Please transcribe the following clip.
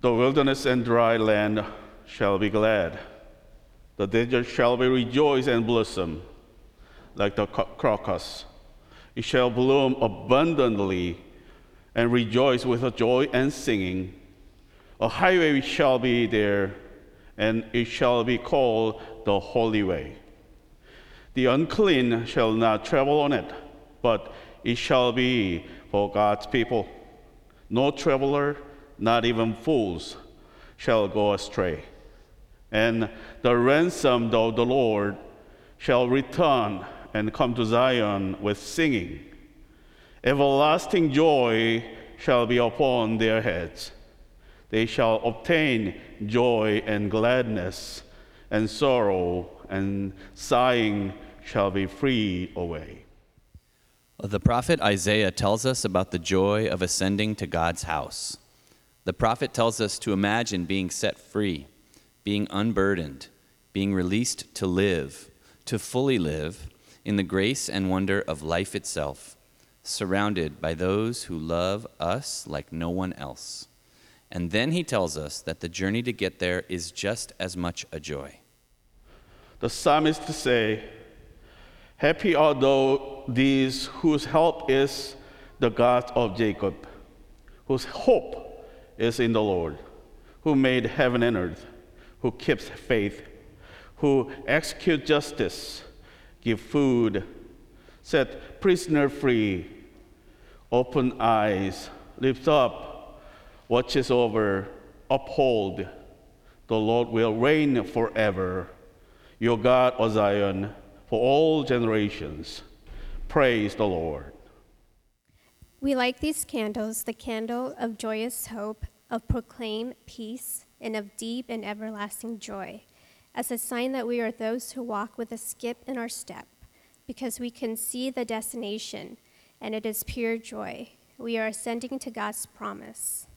The wilderness and dry land shall be glad. The desert shall be rejoice and blossom like the crocus. It shall bloom abundantly and rejoice with joy and singing. A highway shall be there, and it shall be called the Holy Way. The unclean shall not travel on it, but it shall be for God's people. No traveler, not even fools, shall go astray. And the ransomed of the Lord shall return and come to Zion with singing. Everlasting joy shall be upon their heads. They shall obtain joy and gladness, and sorrow and sighing shall be freed away. The prophet Isaiah tells us about the joy of ascending to God's house. The prophet tells us to imagine being set free, being unburdened, being released to live, to fully live in the grace and wonder of life itself, surrounded by those who love us like no one else. And then he tells us that the journey to get there is just as much a joy. The psalmist say, "Happy are these whose help is the God of Jacob, whose hope is in the Lord, who made heaven and earth, who keeps faith, who execute justice, give food, set prisoner free, open eyes, lift up, watches over, uphold. The Lord will reign forever. Your God, O Zion, for all generations. Praise the Lord." We light these candles, the candle of joyous hope, of proclaimed peace, and of deep and everlasting joy, as a sign that we are those who walk with a skip in our step, because we can see the destination, and it is pure joy. We are ascending to God's promise.